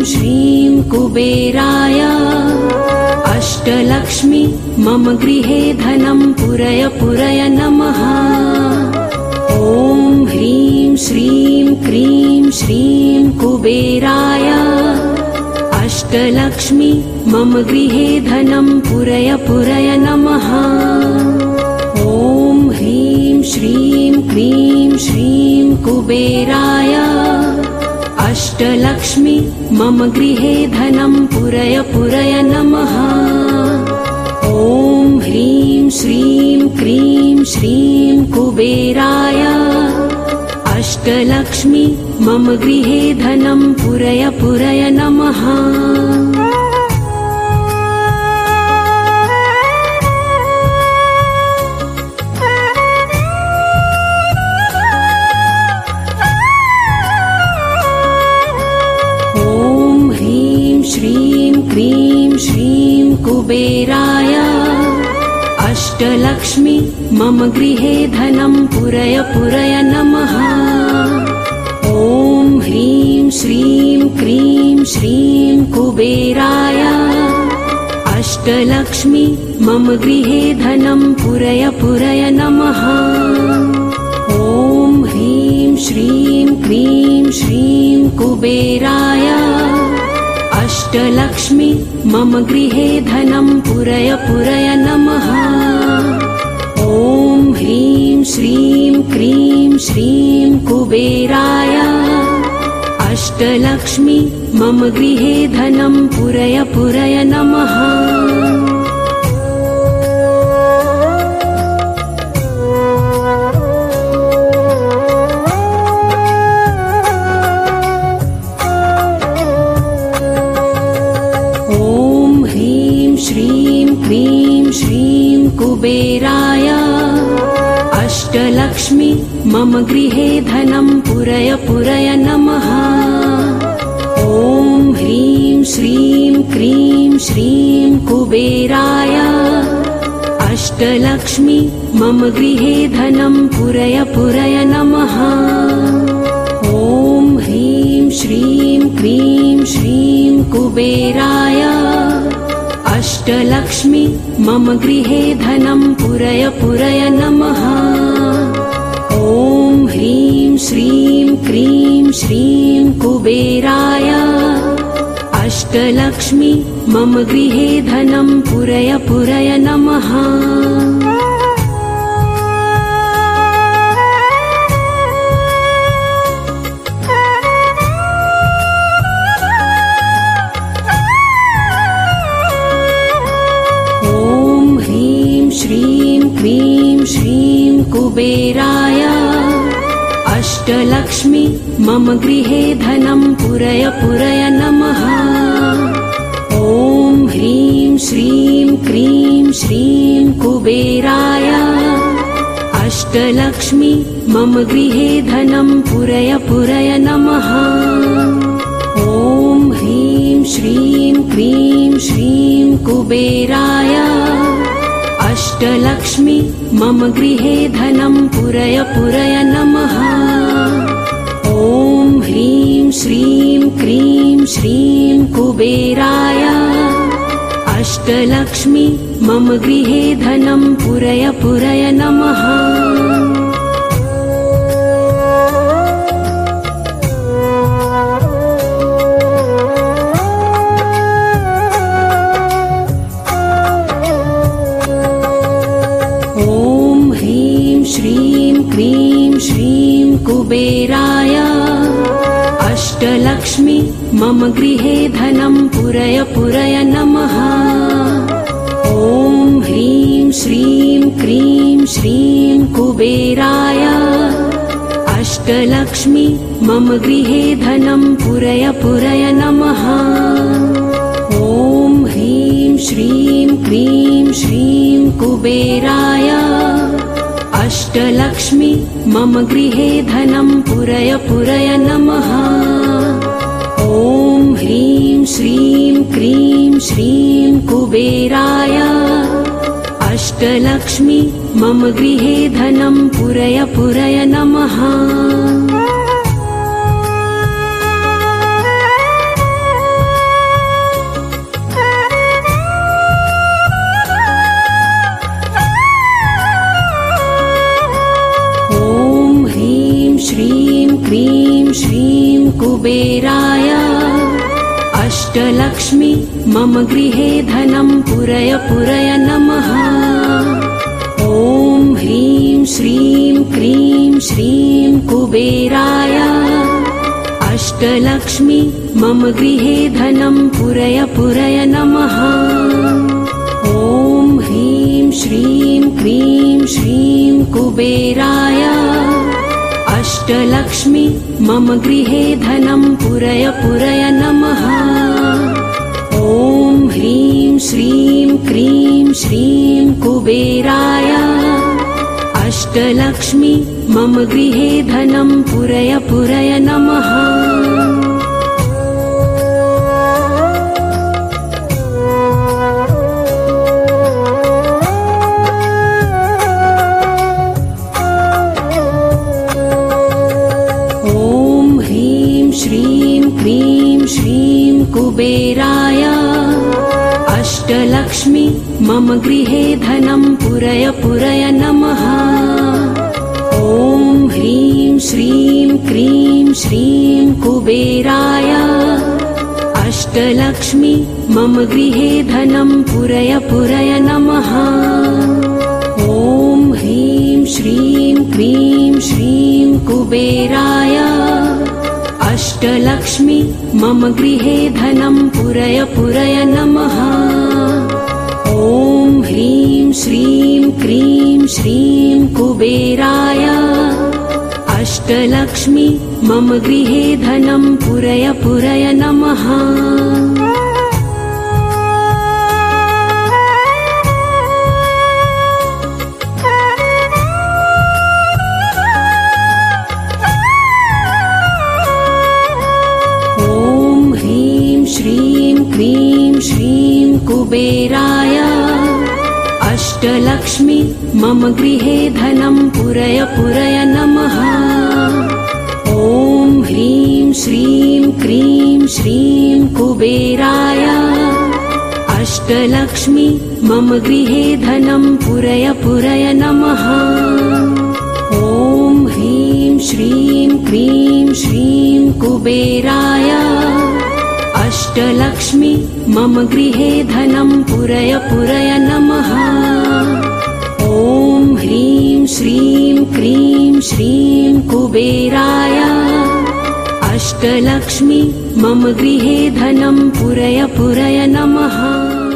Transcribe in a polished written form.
श्रीं कुबेराय अष्टलक्ष्मी मम गृहे धनं पुरय पुरय नमः। ॐ ह्रीं श्रीं क्रीं श्रीं कुबेराय अष्टलक्ष्मी मम गृहे धनं पुरय पुरय नमः। ॐ ह्रीं श्रीं क्रीं श्रीं कुबेराय अष्टलक्ष्मी मम गृहे धनं पुरय पुरय नमः। ॐ ह्रीं श्रीं क्रीं श्रीं कुबेराय अष्टलक्ष्मी मम गृहे धनं पुरय पुरय नमः। श्रीं क्रीं श्रीं कुबेराय अष्टलक्ष्मी मम गृहे धनं पुरय पुरय नमः। ॐ ह्रीं श्रीं क्रीं श्रीं कुबेराय अष्टलक्ष्मी मम गृहे धनं पुरय पुरय नमः। ॐ ह्रीं श्रीं क्रीं श्रीं कुबेराय अष्टलक्ष्मी मम गृहे धनं पुरय पुरय नमः। ॐ ह्रीं श्रीं क्रीं श्रीं कुबेराय अष्टलक्ष्मी मम गृहे धनं पुरय पुरय नमः। श्रीं क्रीं श्रीं कुबेराय अष्टलक्ष्मी मम गृहे धनं पुरय पुरय नमः। ॐ ह्रीं श्रीं क्रीं श्रीं कुबेराय अष्टलक्ष्मी मम गृहे धनं पुरय पुरय नमः। ॐ ह्रीं श्रीं क्रीं श्रीं कुबेराय अष्टलक्ष्मी मम गृहे धनं पुरय पुरय नमः। ॐ ह्रीं श्रीं क्रीं श्रीं कुबेराय अष्टलक्ष्मी मम गृहे धनं पुरय पुरय नमः। श्रीं क्रीं श्रीं कुबेराय अष्टलक्ष्मी मम गृहे धनं पुरय पुरय नमः। ॐ ह्रीं श्रीं क्रीं श्रीं कुबेराय अष्टलक्ष्मी मम गृहे धनं पुरय पुरय नमः। ॐ ह्रीं श्रीं क्रीं श्रीं कुबेराय अष्टलक्ष्मी मम गृहे धनं पुरय पुरय नमः। ॐ ह्रीं श्रीं क्रीं श्रीं कुबेराय अष्टलक्ष्मी मम गृहे धनं पुरय पुरय नमः। श्रीं क्रीं श्रीं कुबेराय अष्टलक्ष्मी मम गृहे धनं पुरय पुरय नमः। ॐ ह्रीं श्रीं क्रीं श्रीं कुबेराय अष्टलक्ष्मी मम गृहे धनं पुरय पुरय नमः। ॐ ह्रीं श्रीं क्रीं श्रीं कुबेराय अष्टलक्ष्मी मम गृहे धनं पुरय पुरय नमः। ॐ ह्रीं श्रीं क्रीं श्रीं कुबेराय अष्टलक्ष्मी मम गृहे धनं पुरय पुरय नमः। कुबेराय अष्टलक्ष्मी मम गृहे धनं पुरय पुरय नमः। ॐ ह्रीं श्रीं क्रीं श्रीं कुबेराय अष्टलक्ष्मी मम गृहे धनं पुरय पुरय नमः। ॐ ह्रीं श्रीं क्रीं श्रीं कुबेराय अष्टलक्ष्मी मम गृहे धनं पुरय पुरय नमः। ॐ ह्रीं श्रीं क्रीं श्रीं कुबेराय अष्टलक्ष्मी मम गृहे धनं पुरय पुरय नमः। श्रीं क्रीं श्रीं कुबेराय अष्टलक्ष्मी मम गृहे धनं पुरय पुरय नमः। ॐ ह्रीं श्रीं क्रीं श्रीं कुबेराय अष्टलक्ष्मी मम गृहे धनं पुरय पुरय नमः। ॐ ह्रीं श्रीं क्रीं श्रीं कुबेराय अष्टलक्ष्मी मम गृहे धनं पुरय पुरय नमः। ॐ ह्रीं श्रीं क्रीं श्रीं कुबेराय अष्टलक्ष्मी मम गृहे धनं पुरय पुरय नमः। श्रीं क्रीं श्रीं कुबेराय अष्टलक्ष्मी मम गृहे धनं पुरय पुरय नमः। ॐ ह्रीं श्रीं क्रीं श्रीं कुबेराय अष्टलक्ष्मी मम गृहे धनं पुरय पुरय नमः। ॐ ह्रीं श्रीं क्रीं श्रीं कुबेराय अष्टलक्ष्मी मम गृहे धनं पुरय पुरय नमः। ॐ ह्रीं श्रीं क्रीं श्रीं कुबेराय अष्टलक्ष्मी मम गृहे धनं पुरय पुरय नमः।